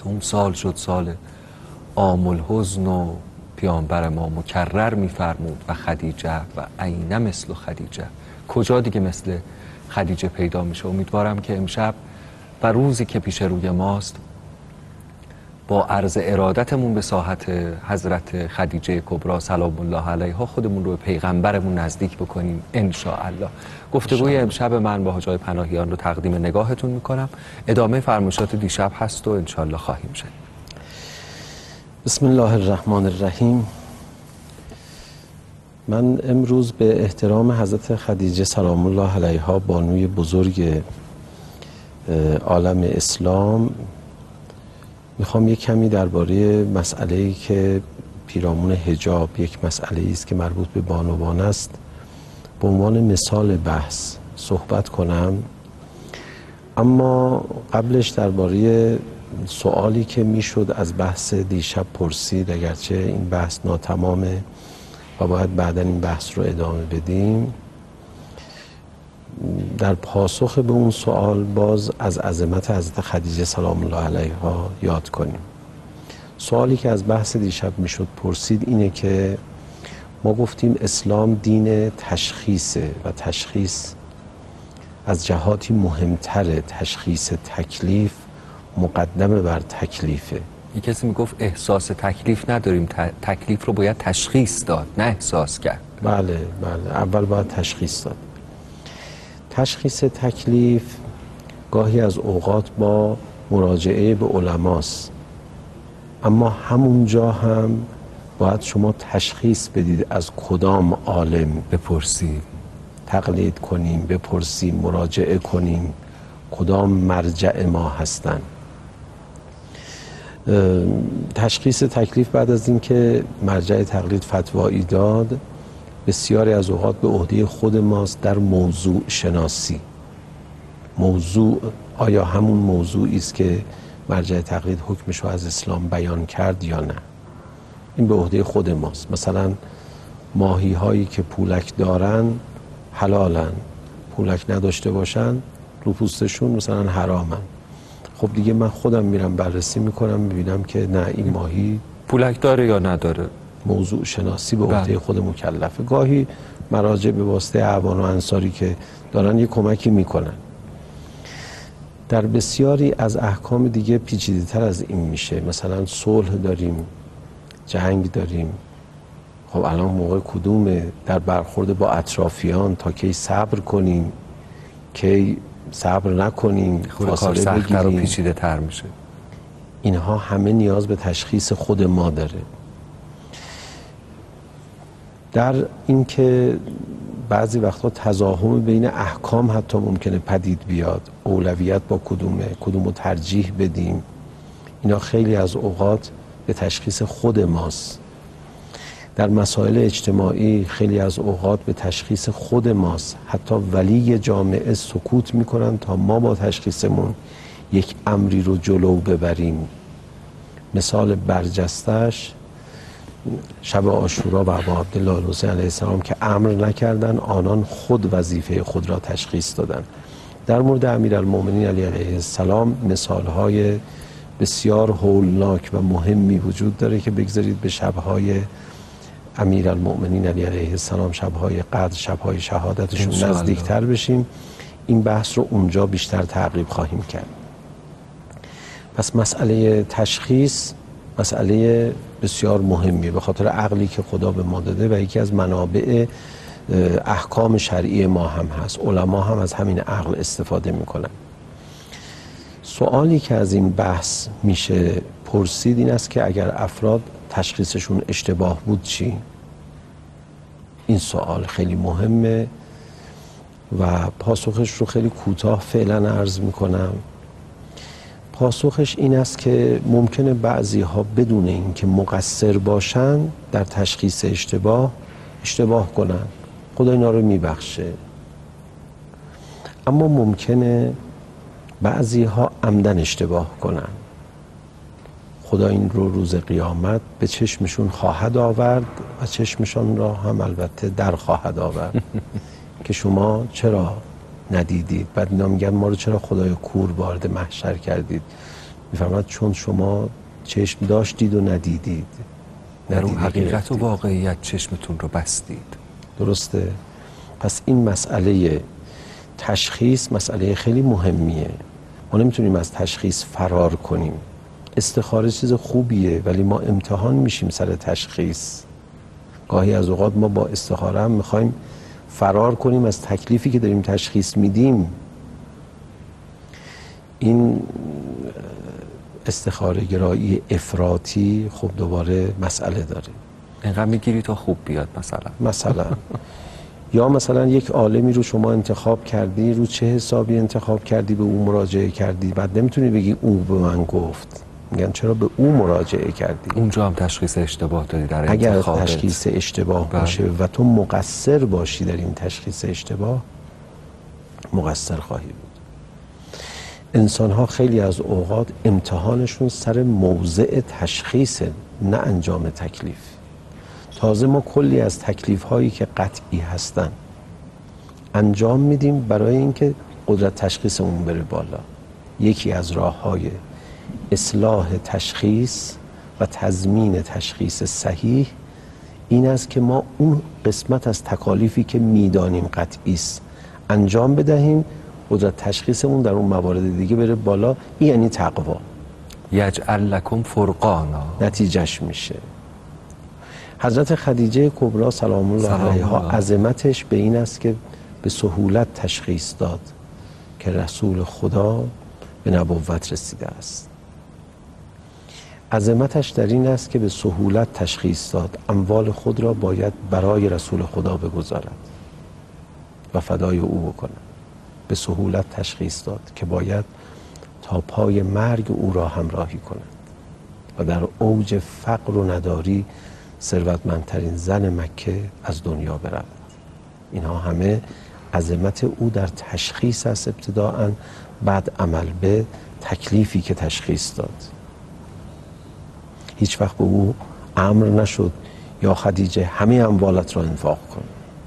اون سال شد سال عام الحزن و پیامبر ما مکرر میفرمود و خدیجه و عین مثل خدیجه، کجا دیگه مثل خدیجه پیدا میشه. امیدوارم که امشب و روزی که پیش روی ماست با عرض ارادتمون به ساحت حضرت خدیجه کبری سلام الله علیها خودمون رو به پیغمبرمون نزدیک بکنیم ان شاء الله. گفتگوی امشب من با حاج آقای پناهیان رو تقدیم نگاهتون میکنم. ادامه فرمایشات دیشب هست و ان شاء الله خواهیم شد. بسم الله الرحمن الرحیم. من امروز به احترام حضرت خدیجه سلام الله علیها بانوی بزرگ عالم اسلام میخوام یک کمی درباره مسئله‌ای که پیرامون حجاب یک مسئله‌ای است که مربوط به بانوان است به عنوان مثال بحث صحبت کنم. اما قبلش درباره سوالی که میشد از بحث دیشب پرسید، اگرچه این بحث ناتمامه و باید بعداً این بحث رو ادامه بدیم، در پاسخ به اون سوال باز از عظمت حضرت خدیجه سلام الله علیها یاد کنیم. سوالی که از بحث دیشب میشد پرسید اینه که ما گفتیم اسلام دین تشخیصه و تشخیص از جهاتی مهمتره. تشخیص تکلیف مقدمه بر تکلیفه. یک کسی میگفت احساس تکلیف نداریم، تکلیف رو باید تشخیص داد نه احساس کرد. بله اول باید تشخیص داد. تشخیص تکلیف گاهی از اوقات با مراجعه به علماست، اما همونجا هم باید شما تشخیص بدید از کدام عالم بپرسید، تقلید کنیم، بپرسیم، مراجعه کنیم، کدام مرجع ما هستن. تشخیص تکلیف بعد از اینکه مرجع تقلید فتوایی داد، بسیاری از اوقات به عهده خود ماست در موضوع شناسی. موضوع آیا همون موضوعی است که مرجع تقلید حکمش رو از اسلام بیان کرد یا نه؟ این به عهده خود ماست. مثلا ماهی هایی که پولک دارن حلالن، پولک نداشته باشن رو پوستشون مثلا حرامن. خب دیگه من خودم میرم بررسی میکنم میبینم که نه این ماهی پولک داره یا نداره. موضوع شناسی به عهده خود مکلفه. گاهی مراجع به واسطه اعوان و انصاری که دارن یه کمکی میکنن. در بسیاری از احکام دیگه پیچیده تر از این میشه. مثلا صلح داریم، جنگ داریم. خب الان موقع کدومه در برخورد با اطرافیان تا کی صبر کنیم، کی صبر نکنیم، فاصله بگیریم، و پیچیده تر میشه. اینها همه نیاز به تشخیص خود ما داره. در اینکه بعضی وقتا تضاهم بین احکام حتی ممکنه پدید بیاد، اولویت با کدومو ترجیح بدیم، اینا خیلی از اوقات به تشخیص خود ماست. در مسائل اجتماعی خیلی از اوقات به تشخیص خود ماست. حتی ولی جامعه سکوت میکنن تا ما با تشخیصمون یک امری رو جلو ببریم. مثال برجستش شب عاشورا و ابا عبدالله الحسین علیه السلام که امر نکردن، آنان خود وظیفه خود را تشخیص دادن. در مورد امیرالمؤمنین علی علیه السلام مثالهای بسیار هولناک و مهمی وجود داره که بگذارید به شبهای امیرالمؤمنین علی علیه السلام، شبهای قدر، شبهای شهادتشون نزدیکتر بشیم. این بحث رو اونجا بیشتر تعقیب خواهیم کرد. پس مسئله تشخیص مسئله بسیار مهمیه به خاطر عقلی که خدا به ما داده و یکی از منابع احکام شرعی ما هم هست. علما هم از همین عقل استفاده میکنن. سوالی که از این بحث میشه پرسید این است که اگر افراد تشخیصشون اشتباه بود چی؟ این سوال خیلی مهمه و پاسخش رو خیلی کوتاه فعلا عرض میکنم. پاسخش این است که ممکنه بعضی ها بدون اینکه مقصر باشن در تشخیص اشتباه کنن، خدا اینا رو میبخشه. اما ممکنه بعضی ها عمدن اشتباه کنن، خدا این رو روز قیامت به چشمشون خواهد آورد و چشمشون را هم البته در خواهد آورد که شما چرا ندیدید. بعد اینا میگن ما رو چرا خدای کور وارد محشر کردید، میفرماد چون شما چشم داشتید و ندیدید، در اون حقیقت و واقعیت چشمتون رو بستید. درسته؟ پس این مسئله تشخیص مسئله خیلی مهمیه. ما نمیتونیم از تشخیص فرار کنیم. استخاره چیز خوبیه ولی ما امتحان میشیم سر تشخیص. گاهی از اوقات ما با استخاره هم میخوایم فرار کنیم از تکلیفی که داریم تشخیص میدیم. این استخاره گرایی افراطی خب دوباره مسئله داره. اینقدر میگیری تا خوب بیاد مثلا یا مثلا یک عالمی رو شما انتخاب کردی، رو چه حسابی انتخاب کردی به او مراجعه کردی، بعد نمیتونی بگی او به من گفت، میگن چرا به او مراجعه کردی. اونجا هم تشخیص اشتباه دادی در انتخابت. اگر تشخیص اشتباه باشه و تو مقصر باشی در این تشخیص اشتباه، مقصر خواهی بود. انسان ها خیلی از اوقات امتحانشون سر موضع تشخیص، نه انجام تکلیف. تازه ما کلی از تکلیف هایی که قطعی هستن انجام میدیم برای اینکه قدرت تشخیصمون بره بالا. یکی از راه های اصلاح تشخیص و تضمین تشخیص صحیح این است که ما اون قسمت از تکالیفی که میدانیم قطعی است انجام بدهیم، قدرت تشخیصمون در اون موارد دیگه بره بالا. این یعنی تقوا. یجعل لکم فرقانا نتیجهش میشه. حضرت خدیجه کبری سلام الله علیها عظمتش به این است که به سهولت تشخیص داد که رسول خدا به نبوت رسیده است. عظمتش در این است که به سهولت تشخیص داد اموال خود را باید برای رسول خدا بگذارد و فدای او بکند. به سهولت تشخیص داد که باید تا پای مرگ او را همراهی کند و در اوج فقر و نداری ثروتمندترین زن مکه از دنیا برود. اینها همه عظمت او در تشخیص است ابتداءً، بعد عمل به تکلیفی که تشخیص داد. هیچ وقت به او امر نشد یا خدیجه همه اموالت را انفاق کن.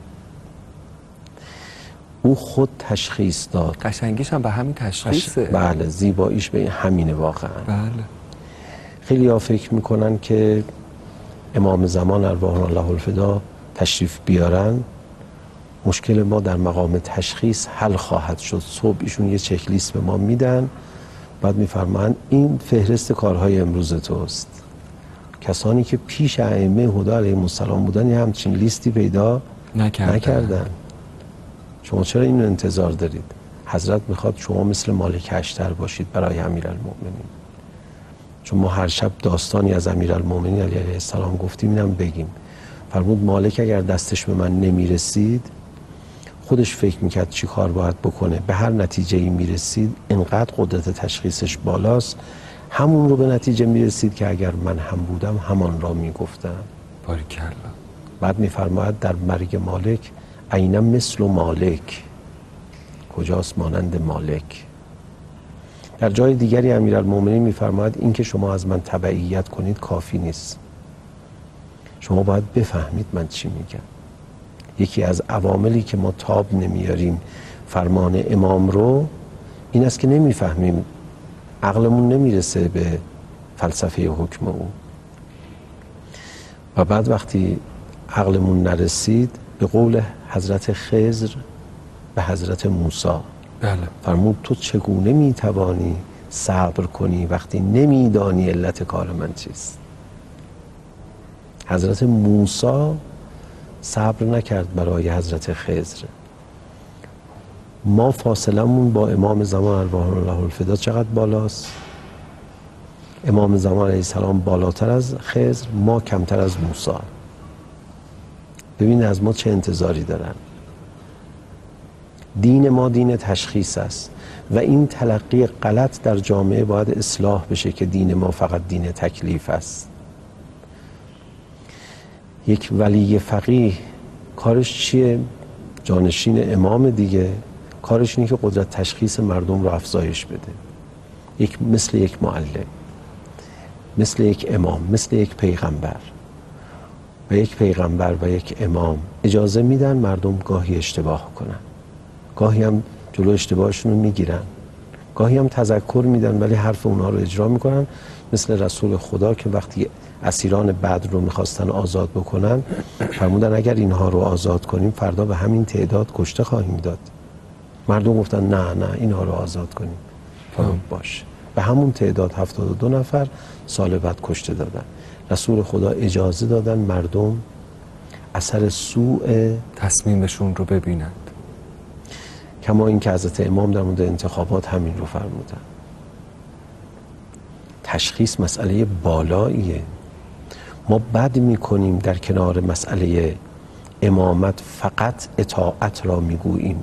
او خود تشخیص داد. قشنگیش هم به همین تشخیصه. بله، زیباییش به همینه واقعا. بله. خیلی ها فکر میکنن که امام زمان ارواح الله الفدا تشریف بیارن مشکل ما در مقام تشخیص حل خواهد شد. صبح ایشون یه چک لیست به ما میدن، بعد میفرمان این فهرست کارهای امروز توست. کسانی که پیش ائمه هدی علیهم السلام بودن یه همچین لیستی پیدا نکردن. شما چرا اینو انتظار دارید؟ حضرت میخواد شما مثل مالک اشتر باشید برای امیرالمؤمنین. چون ما هر شب داستانی از امیرالمؤمنین علیه السلام گفتیم، اینم بگیم. فرمود مالک اگر دستش به من نمیرسید خودش فکر میکرد چی کار باید بکنه، به هر نتیجه ای میرسید انقدر قدرت تشخیصش بالاست همون رو به نتیجه میرسید که اگر من هم بودم همان را میگفتم. باریکلا. بعد میفرماید در مرگ مالک عینه مثل مالک، کجاست مانند مالک. در جای دیگری امیرالمؤمنین میفرماید این که شما از من تبعیت کنید کافی نیست، شما باید بفهمید من چی میگم. یکی از عواملی که ما تاب نمیاریم فرمان امام رو این است که نمیفهمیم، عقلمون نمیرسه به فلسفه حکم او. و بعد وقتی عقلمون نرسید به قول حضرت خضر به حضرت موسی فرمود تو چگونه میتوانی صبر کنی وقتی نمیدانی علت کار من چیست. حضرت موسی صبر نکرد برای حضرت خضر. ما فاصلمون با امام زمان ارواح الله الفدا چقدر بالاست؟ امام زمان علیه السلام بالاتر از خضر، ما کمتر از موسی. ببین از ما چه انتظاری دارن. دین ما دین تشخیص است و این تلقی غلط در جامعه باید اصلاح بشه که دین ما فقط دین تکلیف است. یک ولی فقیه کارش چیه؟ جانشین امام دیگه، کارش اینه که قدرت تشخیص مردم رو افزایش بده. مثل یک معلم، مثل یک امام، مثل یک پیغمبر. و یک پیغمبر و یک امام اجازه میدن مردم گاهی اشتباه کنن، گاهی هم جلو اشتباهشون رو میگیرن، گاهی هم تذکر میدن ولی حرف اونها رو اجرا میکنن، مثل رسول خدا که وقتی اسیران بدر رو میخواستن آزاد بکنن فرمودن اگر اینها رو آزاد کنیم فردا به همین تعداد کشته خواهیم داد. مردم گفتن نه اینها رو آزاد کنیم. فرمود باشه. به همون تعداد 72 نفر سال بعد کشته دادن. رسول خدا اجازه دادن مردم اثر سوء تصمیمشون رو ببینند. کما این که حضرت امام در مورد انتخابات همین رو فرمودن. تشخیص مسئله بالاییه. ما بد میکنیم در کنار مسئله امامت فقط اطاعت را میگوییم،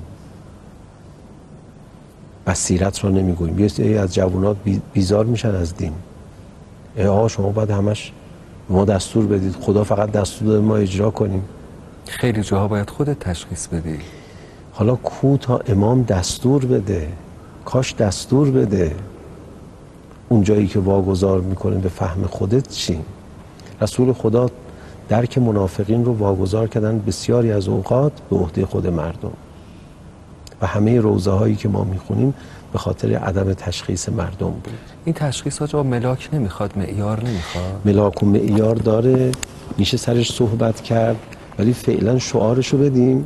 بصیرت را نمیگوییم. یه سری از جوانات بیزار میشن از دین. آقا شما باید همش ما دستور بدید، خدا فقط دستور داده ما اجرا کنیم. خیلی جاها باید خودت تشخیص بدی. حالا کو تا امام دستور بده، کاش دستور بده. اون جایی که واگذار میکنه به فهم خودت چی؟ رسول خدا درک منافقین رو واگذار کردن بسیاری از اوقات به عهده خود مردم و همه روزه هایی که ما میخونیم به خاطر عدم تشخیص مردم بود. این تشخیص ها ملاک نمیخواد، معیار نمیخواد. ملاک و معیار داره، میشه سرش صحبت کرد ولی فعلا شعارش رو بدیم.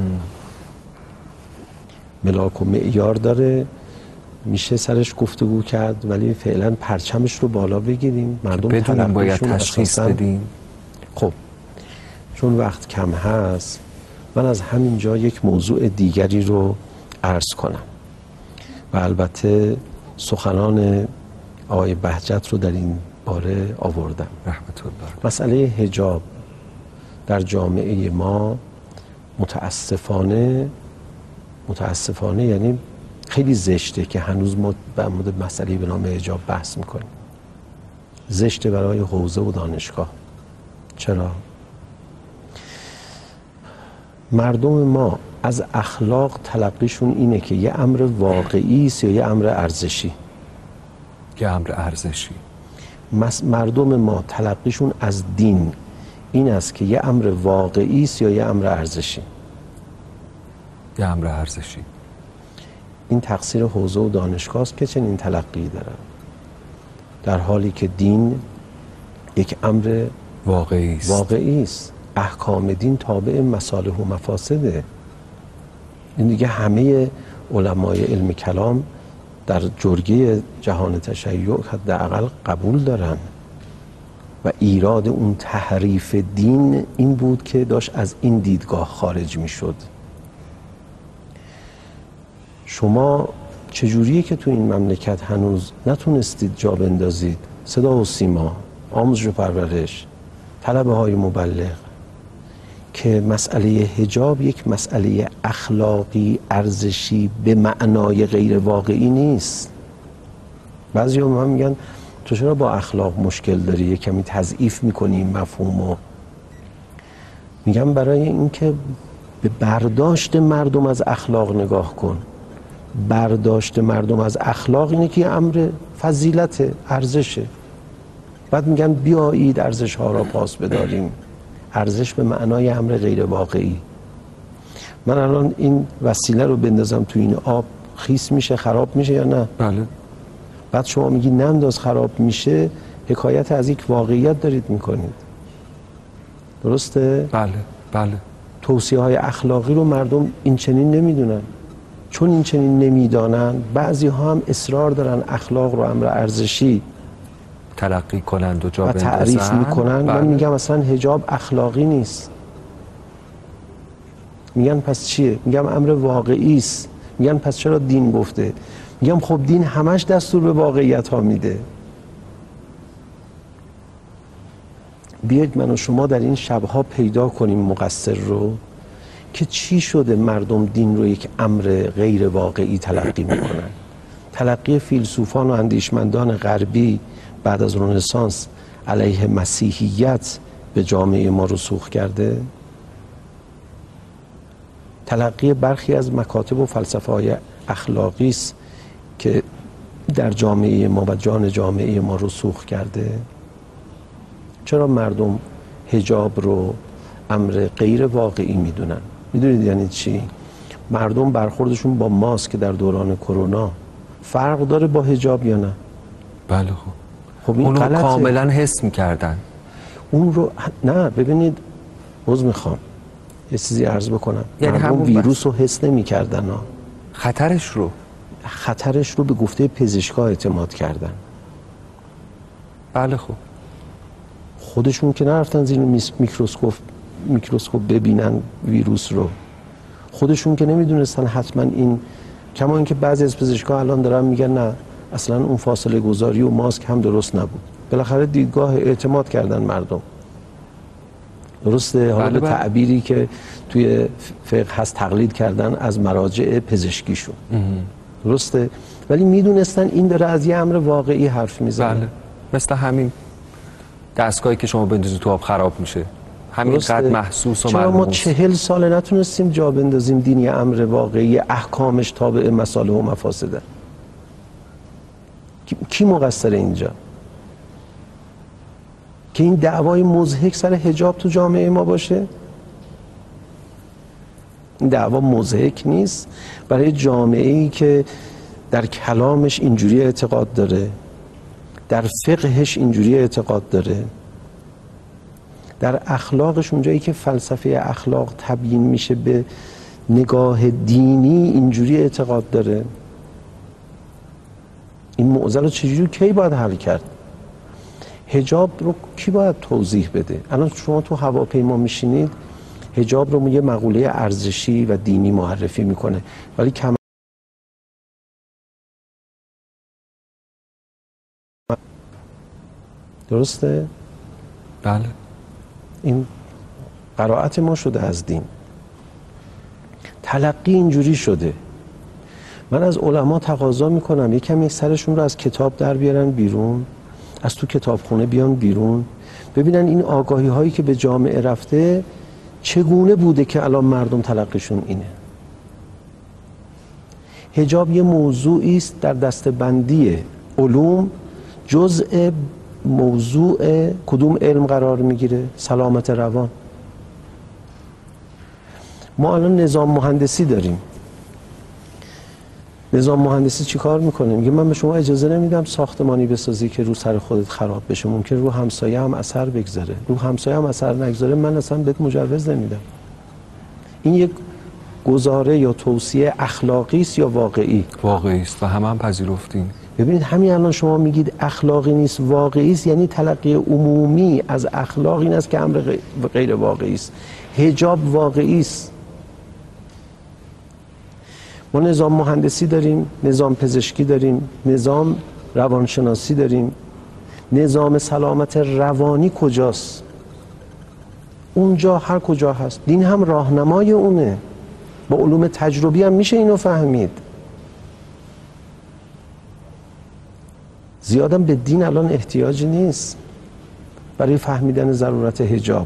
ملاک و معیار داره، میشه سرش گفتگو کرد ولی فعلا پرچمش رو بالا بگیریم. مردم بدونیم باید تشخیص بدیم. خب چون وقت کم هست من از همین جا یک موضوع دیگری رو عرض کنم و البته سخنان آقای بهجت رو در این باره آوردم. رحمت الله. مسئله حجاب در جامعه ما متاسفانه یعنی خیلی زشته که هنوز ما در مورد مسئله به نام حجاب بحث میکنیم. زشته برای حوزه و دانشگاه. چرا؟ مردم ما از اخلاق تلقیشون اینه که یه امر واقعی است یا یه امر ارزشی. یه امر ارزشی. مردم ما تلقیشون از دین این است که یه امر واقعی است یا یه امر ارزشی. یه امر ارزشی. این تقصیر حوزه و دانشگاه است که چنین تلقی دارن، در حالی که دین یک امر واقعی است. احکام دین تابع مصالح و مفاسده. این دیگه همه علمای علم کلام در جرگه جهان تشیع حداقل قبول دارن و ایراد اون تحریف دین این بود که داشت از این دیدگاه خارج می شد. شما چجوریه که تو این مملکت هنوز نتونستید جا بندازید صدا و سیما، آموزش و پرورش، طلبه های مبلغ که مسئله حجاب یک مسئله اخلاقی ارزشی به معنای غیر واقعی نیست. بعضی هم میگن تو چرا با اخلاق مشکل داری، یه کمی تضعیف میکنی مفهومو. میگم برای اینکه به برداشت مردم از اخلاق نگاه کن. برداشت مردم از اخلاق اینه که امر فضیلت، ارزشه. بعد میگن بیایید ارزش ها را پاس بداریم. ارزش به معنای امر غیر واقعی. من الان این وسیله رو بندازم تو این آب خیس میشه، خراب میشه یا نه؟ بله. بعد شما میگی ننداز خراب میشه، حکایت از یک واقعیت دارید میکنید. درسته؟ بله. توصیه های اخلاقی رو مردم این چنین نمیدونن. چون این چنین نمیدانن بعضی ها هم اصرار دارن اخلاق رو امر ارزشی تلقی کنند و جا بندازن و تعریف میکنن. من میگم اصلا حجاب اخلاقی نیست. میگن پس چیه؟ میگم امر واقعی است. میگن پس چرا دین گفته؟ میگم خب دین همش دستور به واقعیت ها میده. بیاید من و شما در این شبها پیدا کنیم مقصر رو که چی شده مردم دین رو یک امر غیر واقعی تلقی میکنن. تلقی فیلسوفان و اندیشمندان غربی بعد از رنسانس علیه مسیحیت به جامعه ما رسوخ کرده. تلقی برخی از مکاتب و فلسفه های اخلاقی است که در جامعه ما و جان جامعه ما رسوخ کرده. چرا مردم حجاب رو امر غیر واقعی میدونن؟ میدونید یعنی چی؟ مردم برخوردشون با ماسک در دوران کرونا فرق داره با حجاب یا نه؟ بله. خب این اونو غلطه. کاملا حس میکردن. اون رو نه، ببینید عذر میخوام یه چیزی عرض بکنم، یعنی مردم همون ویروس رو حس نمی‌کردن ها. خطرش رو به گفته پزشکا اعتماد کردن. بله. خب خودشون که نرفتن زیر میکروسکوپ ببینن ویروس رو، خودشون که نمیدونستن حتما این، کما اینکه بعضی از پزشکا الان دارن میگن نه اصلا اون فاصله گذاری و ماسک هم درست نبود. بالاخره دیدگاه اعتماد کردن مردم. درسته؟ حالا به تعبیری که توی فقه هست تقلید کردن از مراجع پزشکیشون. درسته؟ ولی میدونستن این داره از یه امر واقعی حرف میزنه. بله. مثل همین دستگاهی که شما بندازید تو آب خراب میشه، همین قد محسوس و چرا ملموس. ما 40 سال نتونستیم جا بندازیم دین یه امر واقعی، احکامش تابع مصالح و مفاسده؟ کی مقصر اینجا؟ که این دعوای مضحک سر حجاب تو جامعه ما باشه؟ این دعوا مضحک نیست برای جامعه‌ای که در کلامش اینجوری اعتقاد داره، در فقهش اینجوری اعتقاد داره، در اخلاقش اونجایی که فلسفه اخلاق تبیین میشه به نگاه دینی اینجوری اعتقاد داره. این معضل رو چجوری کی باید حل کرد؟ حجاب رو کی باید توضیح بده؟ الان شما تو هواپیما میشینید، حجاب رو یه مقوله ارزشی و دینی معرفی میکنه، ولی کم درسته؟ بله. این قرائت ما شده از دین، تلقی اینجوری شده. من از علما تقاضا میکنم یه کمی سرشون رو از کتاب در بیارن بیرون، از تو کتابخونه بیان بیرون، ببینن این آگاهی هایی که به جامعه رفته چگونه بوده که الان مردم تلقیشون اینه. حجاب یه موضوعی است در دسته‌بندی علوم، جزء موضوع کدوم علم قرار میگیره؟ سلامت روان. ما الان نظام مهندسی داریم. نظام مهندسی چی کار میکنه؟ میگه من به شما اجازه نمیدم ساختمانی بسازی که رو سر خودت خراب بشه، ممکن رو همسایه هم اثر بگذاره. رو همسایه هم اثر نگذاره من اصلا بهت مجوز نمیدم. این یک گزاره یا توصیه اخلاقی است یا واقعی؟ واقعی است و هم پذیرفتین. ببینید همین الان شما میگید اخلاقی نیست واقعی است، یعنی تلقی عمومی از اخلاق این است که امر غیر واقعی است. حجاب واقعی است. ما نظام مهندسی داریم، نظام پزشکی داریم، نظام روانشناسی داریم. نظام سلامت روانی کجاست؟ اونجا هر کجا هست. دین هم راهنمای اونه. با علوم تجربی هم میشه اینو فهمید. زیادم به دین الان احتیاجی نیست برای فهمیدن ضرورت حجاب.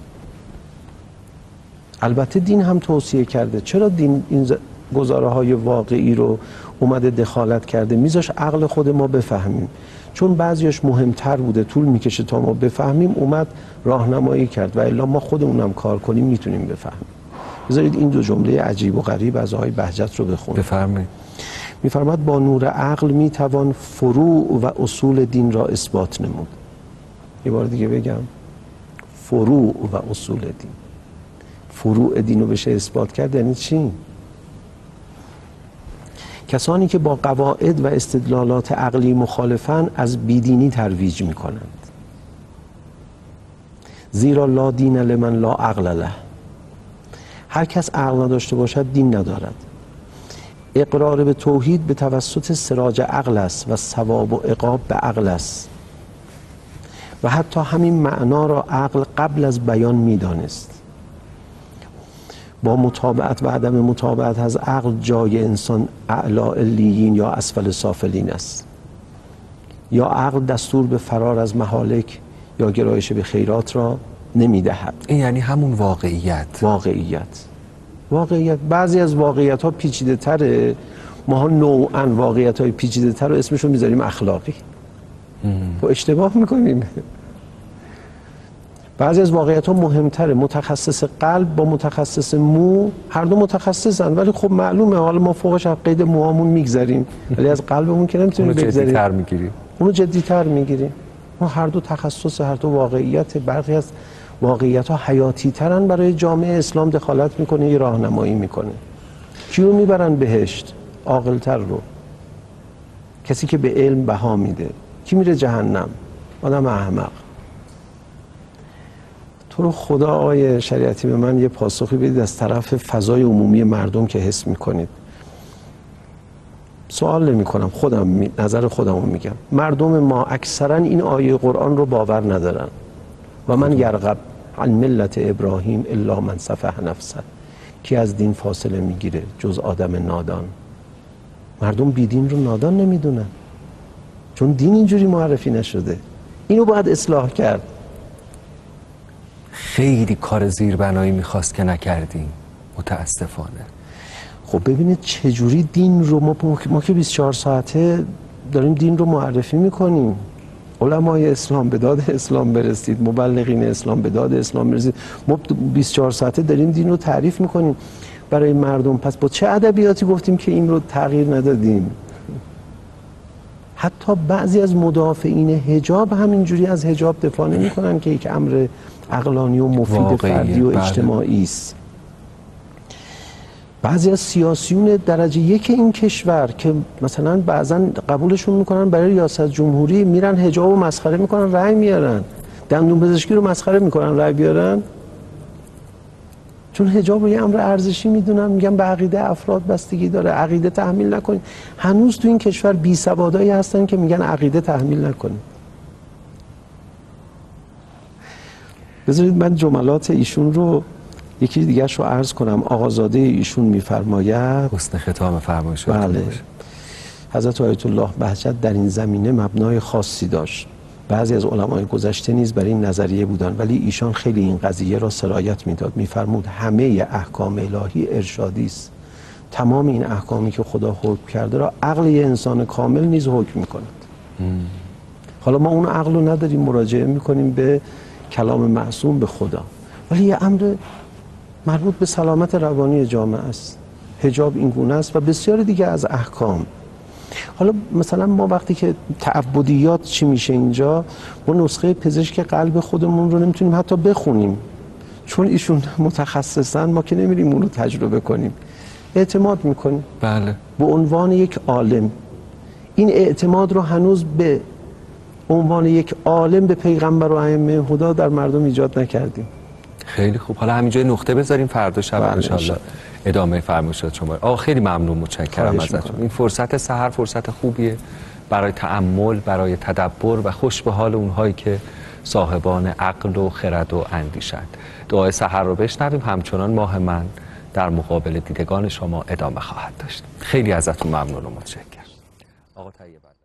البته دین هم توصیه کرده. چرا دین این گزاره های واقعی رو اومده دخالت کرده؟ میذاش عقل خود ما بفهمیم، چون بعضیش مهمتر بوده، طول میکشه تا ما بفهمیم، اومد راهنمایی کرد و الا ما خودمونم کار کنیم میتونیم بفهمیم. بذارید این دو جمله عجیب و غریب از آقای بهجت رو بخونم. بفرمایید. میفرماد با نور عقل میتوان فروع و اصول دین را اثبات نمود. یه بار دیگه بگم، فروع و اصول دین. فروع دین رو بشه اثبات کرد یعنی چی؟ کسانی که با قواعد و استدلالات عقلی مخالفن از بیدینی ترویج میکنند. زیرا لا دین لمن لا عقل له. هر کس عقل نداشته باشد دین ندارد. اقرار به توحید به توسط سراج عقل است و ثواب و عقاب به عقل است و حتی همین معنا را عقل قبل از بیان میدانست. با متابعت و عدم متابعت از عقل جای انسان اعلی علیین یا اسفل سافلین است. یا عقل دستور به فرار از مهالک یا گرایش به خیرات را نمیدهد. این یعنی همون واقعیت. بعضی از واقعیت ها پیچیده تره، ما ها نوعاً واقعیت های پیچیده تر رو اسمشو میذاریم اخلاقی و اشتباه میکنیم. بعضی از واقعیت‌ها مهمتره. متخصص قلب با متخصص مو هر دو متخصصن، ولی خب معلومه حالا ما فوقش از قید موهامون میگذریم، ولی از قلبمون که نمیتونیم بگذریم. جدی‌تر میگیریم. اونو جدی‌تر میگیریم. ما هر دو تخصص، هر دو واقعیت. برخی از واقعیت‌ها حیاتی ترن برای جامعه اسلام دخالت میکنه، یه راهنمایی میکنه. کیو میبرن بهشت؟ عاقل‌تر رو، کسی که به علم بها میده. کی میره جهنم؟ آدم احمق. تو رو خدا آقای شریعتی به من یه پاسخی بدید از طرف فضای عمومی مردم که حس میکنید. سوال نمی کنم، نظر خودم رو میگم. مردم ما اکثرا این آیه قرآن رو باور ندارن. و من یرغب عن ملت ابراهیم الا من سفه نفسه. کی از دین فاصله میگیره جز آدم نادان. مردم بیدین رو نادان نمیدونن، چون دین اینجوری معرفی نشده. اینو باید اصلاح کرد. خیلی کار زیربنایی میخواست که نکردیم متاسفانه. خب ببینید چجوری دین رو ما که 24 ساعته داریم دین رو معرفی میکنیم. علمای اسلام به داد اسلام برسید، مبلغین اسلام به داد اسلام برسید. ما 24 ساعته داریم دین رو تعریف میکنیم برای مردم. پس با چه ادبیاتی گفتیم که این رو تغییر ندادیم؟ حتی بعضی از مدافعین حجاب همینجوری از حجاب دفاع نمی‌کنن که یک امر عقلانی و مفید فردی و اجتماعی است. بعضی از سیاسیون درجه یک این کشور که مثلا بعضا قبولشون میکنن برای ریاست جمهوری، میرن حجاب رو مسخره میکنن رأی میارن. دندون پزشکی رو مسخره میکنن رأی بیارن، چون حجاب رو یه امر ارزشی میدونن. میگن به عقیده افراد بستگی داره، عقیده تحمیل نکنید. هنوز تو این کشور بی سوادایی هستن که میگن عقیده تحمیل نکنید. بذارید من جملات ایشون رو یکی دیگرش رو عرض کنم. آقازاده ایشون میفرماید، حسن ختام فرمایشات. بله، حضرت آیت الله بهجت در این زمینه مبنای خاصی داشت. بعضی از علمای گذشته نیز برای این نظریه بودند، ولی ایشان خیلی این قضیه را سرایت میداد. میفرمود همه احکام الهی ارشادی است. تمام این احکامی که خدا حکم کرده را عقل یه انسان کامل نیز حکم میکند. حالا ما اون عقل رو نداریم، مراجعه میکنیم به کلام معصوم، به خدا، ولی یه امر مربوط به سلامت روانی جامعه است. حجاب این گونه است و بسیار دیگه از احکام. حالا مثلا ما وقتی که تعبدیات چی میشه اینجا، ما نسخه پزشک قلب خودمون رو نمیتونیم حتی بخونیم، چون ایشون متخصصن. ما که نمیریم اون رو تجربه کنیم، اعتماد میکنیم. بله. به عنوان یک عالم این اعتماد رو هنوز به عنوان یک عالم به پیغمبر و ائمه هدا در مردم ایجاد نکردیم. خیلی خوب. حالا همینجا نقطه بذاریم، فردا شب انشالله ادامه فرمایشات شما. آقا خیلی ممنون، متشکرم ازتون. این فرصت سحر فرصت خوبیه برای تأمل، برای تدبر و خوش به حال اونهایی که صاحبان عقل و خرد و اندیشند. دعای سحر رو بشنویم. همچنان ماه من در مقابل دیدگان شما ادامه خواهد داشت. خیلی ازتون ممنون و متشکرم. آقا طیب